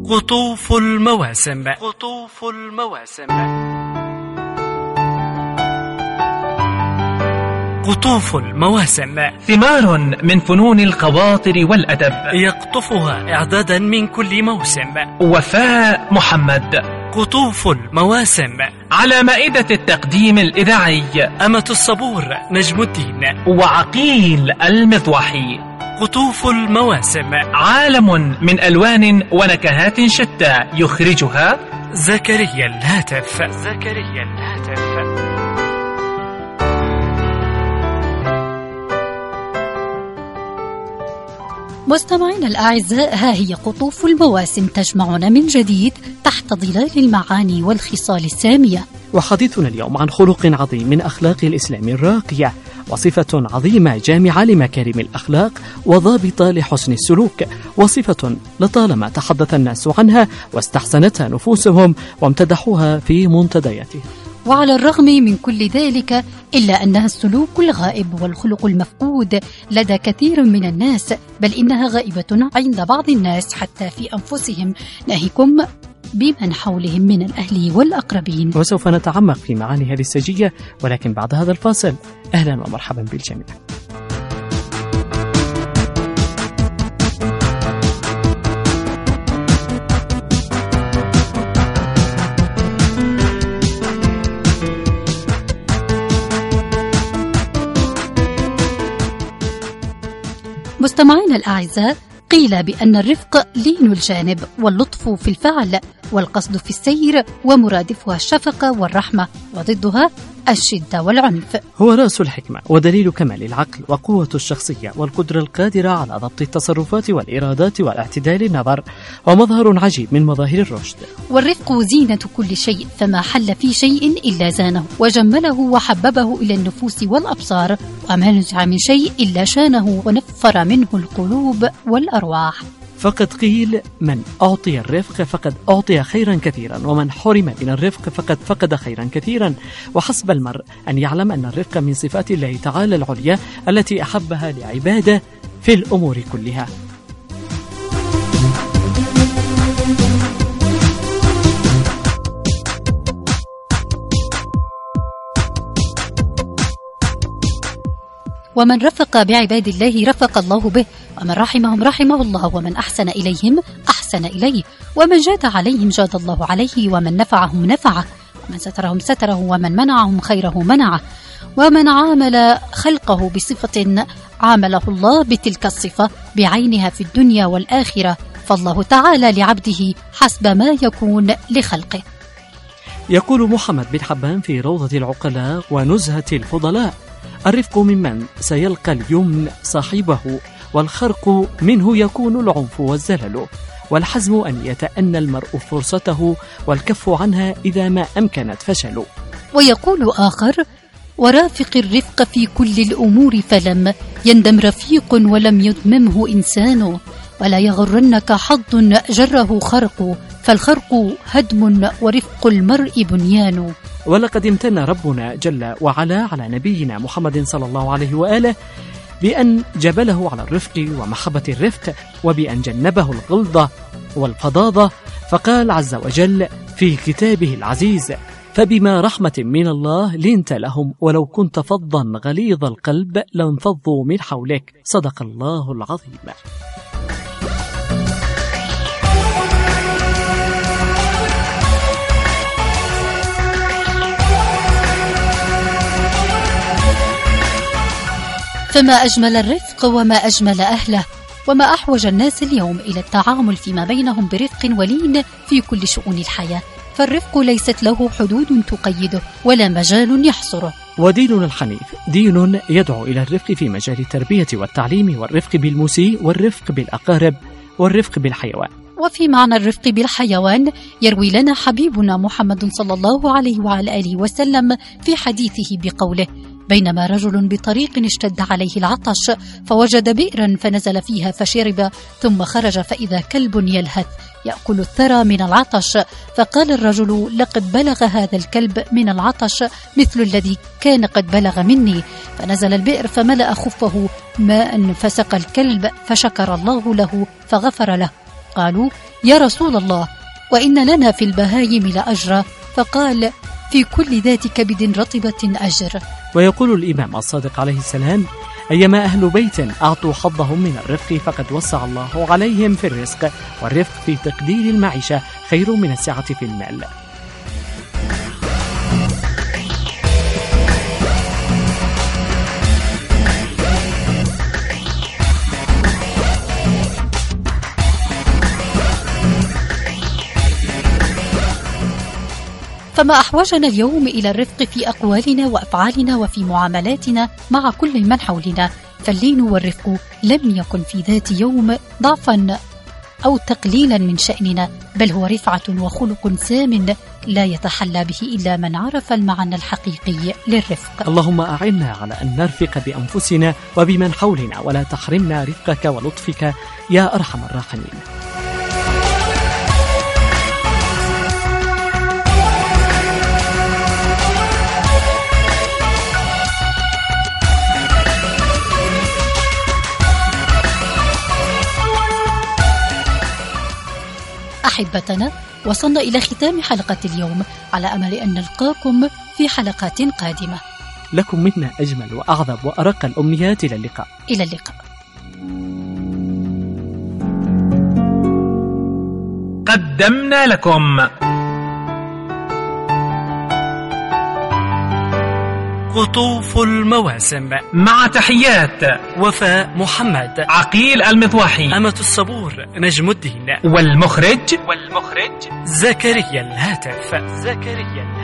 قطوف المواسم. قطوف المواسم. قطوف المواسم ثمار من فنون الخواطر والأدب يقطفها إعدادا من كل موسم. وفاء محمد. قطوف المواسم. على مائدة التقديم الإذاعي أمة الصبور نجم الدين وعقيل المضوحي. قطوف المواسم. عالم من ألوان ونكهات شتى يخرجها زكريا الهاتف. زكريا الهاتف. مستمعينا الأعزاء، ها هي قطوف المواسم تجمعنا من جديد تحت ظلال المعاني والخصال السامية. وحديثنا اليوم عن خلق عظيم من أخلاق الإسلام الراقية، وصفة عظيمة جامعة لمكارم الأخلاق وضابطة لحسن السلوك، وصفة لطالما تحدث الناس عنها واستحسنتها نفوسهم وامتدحوها في منتدياتها. وعلى الرغم من كل ذلك إلا أنها السلوك الغائب والخلق المفقود لدى كثير من الناس، بل إنها غائبة عند بعض الناس حتى في أنفسهم، ناهيكم بمن حولهم من الأهل والأقربين. وسوف نتعمق في معاني هذه السجية، ولكن بعد هذا الفاصل أهلا ومرحبا بالجميع. مستمعينا الأعزاء، قيل بأن الرفق لين الجانب واللطف في الفعل والقصد في السير، ومرادفها الشفقة والرحمة، وضدها الشدة والعنف. هو رأس الحكمة ودليل كمال العقل وقوة الشخصية والقدرة القادرة على ضبط التصرفات والإرادات والاعتدال النظر، ومظهر عجيب من مظاهر الرشد. والرفق زينة كل شيء، فما حل في شيء إلا زانه وجمله وحببه إلى النفوس والأبصار، وما نزع من شيء إلا شانه ونفر منه القلوب والأرواح. فقد قيل من أعطي الرفق فقد أعطي خيرا كثيرا، ومن حرم من الرفق فقد فقد خيرا كثيرا. وحسب المرء أن يعلم أن الرفق من صفات الله تعالى العليا التي أحبها لعباده في الأمور كلها. ومن رفق بعباد الله رفق الله به، ومن رحمهم رحمه الله، ومن أحسن إليهم أحسن إليه، ومن جاد عليهم جاد الله عليه، ومن نفعهم نفعه، ومن سترهم ستره، ومن منعهم خيره منعه، ومن عامل خلقه بصفة عامله الله بتلك الصفة بعينها في الدنيا والآخرة، فالله تعالى لعبده حسب ما يكون لخلقه. يقول محمد بن حبان في روضة العقلاء ونزهة الفضلاء: الرفق ممن سيلقى اليمن صاحبه، والخرق منه يكون العنف والزلل، والحزم أن يتأنى المرء فرصته، والكف عنها إذا ما أمكنت فشل. ويقول آخر: ورافق الرفق في كل الأمور، فلم يندم رفيق ولم يذممه إنسان، ولا يغرنك حظ جره خرق، فالخرق هدم ورفق المرء بنيان. ولقد امتن ربنا جل وعلا على نبينا محمد صلى الله عليه وآله بأن جبله على الرفق ومحبة الرفق، وبأن جنبه الغلظة والفظاظة، فقال عز وجل في كتابه العزيز: فبما رحمة من الله لنت لهم ولو كنت فظا غليظ القلب لانفضوا من حولك. صدق الله العظيم. فما أجمل الرفق وما أجمل أهله، وما أحوج الناس اليوم إلى التعامل فيما بينهم برفق ولين في كل شؤون الحياة، فالرفق ليست له حدود تقيده ولا مجال يحصره. وديننا الحنيف دين يدعو إلى الرفق في مجال التربية والتعليم، والرفق بالمسيء، والرفق بالأقارب، والرفق بالحيوان. وفي معنى الرفق بالحيوان يروي لنا حبيبنا محمد صلى الله عليه وعلى آله وسلم في حديثه بقوله: بينما رجل بطريق اشتد عليه العطش، فوجد بئرا فنزل فيها فشرب، ثم خرج فإذا كلب يلهث يأكل الثرى من العطش، فقال الرجل: لقد بلغ هذا الكلب من العطش مثل الذي كان قد بلغ مني. فنزل البئر فملأ خفه ماء فسقى الكلب، فشكر الله له فغفر له. فقالوا: يا رسول الله، وإن لنا في البهايم لأجرا. فقال: في كل ذات كبد رطبة أجر. ويقول الإمام الصادق عليه السلام: أيما أهل بيت أعطوا حظهم من الرفق فقد وسع الله عليهم في الرزق، والرفق في تقدير المعيشة خير من السعة في المال. فما أحوجنا اليوم إلى الرفق في أقوالنا وأفعالنا وفي معاملاتنا مع كل من حولنا، فاللين والرفق لم يكن في ذات يوم ضعفا أو تقليلا من شأننا، بل هو رفعة وخلق سام لا يتحلى به إلا من عرف المعنى الحقيقي للرفق. اللهم أعنا على أن نرفق بأنفسنا وبمن حولنا، ولا تحرمنا رفقك ولطفك يا أرحم الراحمين. أحبتنا، وصلنا إلى ختام حلقة اليوم، على أمل أن نلقاكم في حلقات قادمة. لكم منا أجمل وأعذب وأرق الأمنيات. إلى اللقاء. إلى اللقاء. قدمنا لكم قطوف المواسم، مع تحيات وفاء محمد، عقيل المطواحي، أمة الصبور نجم الدين، والمخرج زكريا الهاتف.